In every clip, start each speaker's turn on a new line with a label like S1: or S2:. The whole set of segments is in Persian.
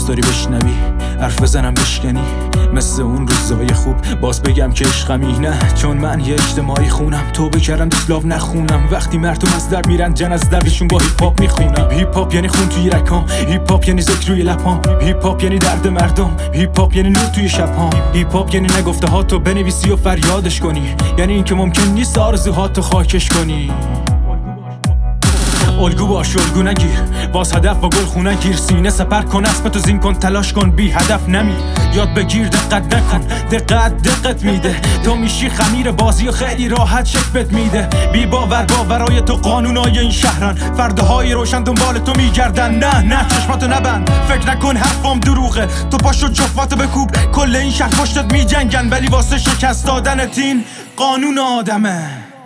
S1: دوست داری بشنوی حرف بزنم بشکنی مثل اون روزای خوب باز بگم که عشقمی نه چون من یه اجتماعی خونم تو بکردم دیسلاو نخونم وقتی مردم از در میرن جن از دردشون با هیپ هاپ میخونم هیپ هاپ یعنی خون توی رکام هیپ هاپ یعنی ذکر روی لپام هیپ هاپ یعنی درد مردم هیپ هاپ یعنی نور توی شب‌هام هیپ هاپ یعنی نگفته ها تو بنویسی و فریادش کنی یعنی اینکه ممکن نیست آرزوهاتو خاکش کنی الگو باش الگو نگیر باز هدف با گل خونه گیر سینه سپر کن اسبتو زین کن تلاش کن بی هدف نمی یاد بگیر دقت نکن دقت میده تو میشی خمیر بازی و خیلی راحت شکلت میده بی باورای تو قانونای این شهرن فردهای روشن دنبال تو میگردن نه چشماتو نبند فکر نکن حرفام دروغه تو پاشو جفاتو بکوب کل این شهر پشتت میجنگن ولی واسه شکست دادنت این قانون آدمه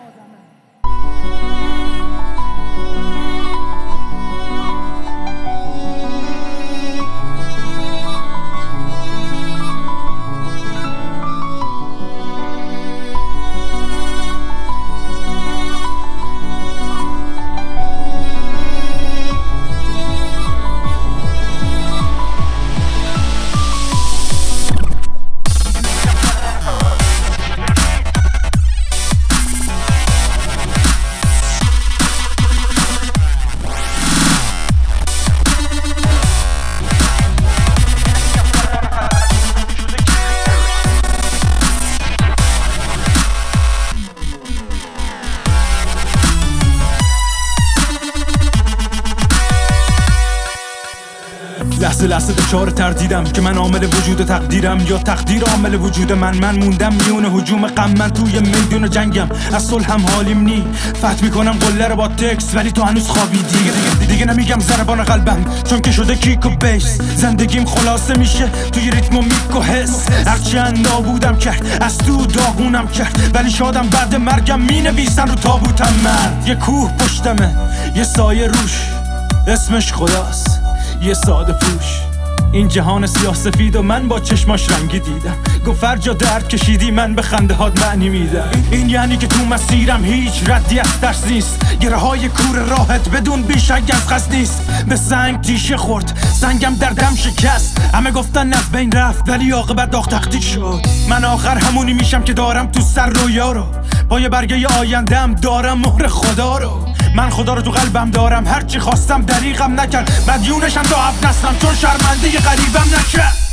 S1: لحظه دچار تردیدم که من عامل وجود تقدیرم یا تقدیر عامل وجود من موندم میون هجوم غم من توی میدون جنگم از صلحم حالیم نی فتح میکنم قله رو با تکس ولی تو هنوز خوابیدی دیگه نمیگم ضربان قلبم چون که شده کیک و بیس زندگیم خلاصه میشه توی ریتم و میک و حس هرچند نابودم کرد از تو داغونم کرد ولی شادم بعد مرگم مینویسن رو تابوتم مرد یه کوه پشتمه یه سایه روش اسمش خداست یه ساده پوش این جهان سیاه سفید و من با چشماش رنگی دیدم گفت هر جا درد کشیدی من به خنده هات معنی میدم این یعنی که تو مسیرم هیچ ردی از ترس نیست گره های کور راحت بدون بیشک از قصد نیست به سنگ تیشه خورد سنگم در دم شکست همه گفتن از بین رفت ولی عاقبت داغ تختی شد من آخر همونی میشم که دارم تو سر رویا رو با یه برگه آیندم دارم مهر خدا رو من خدا رو تو قلبم دارم هرچی خواستم دریغم نکرد مدیونشم تا 7 نسلم چون شرمنده غریبم نکرد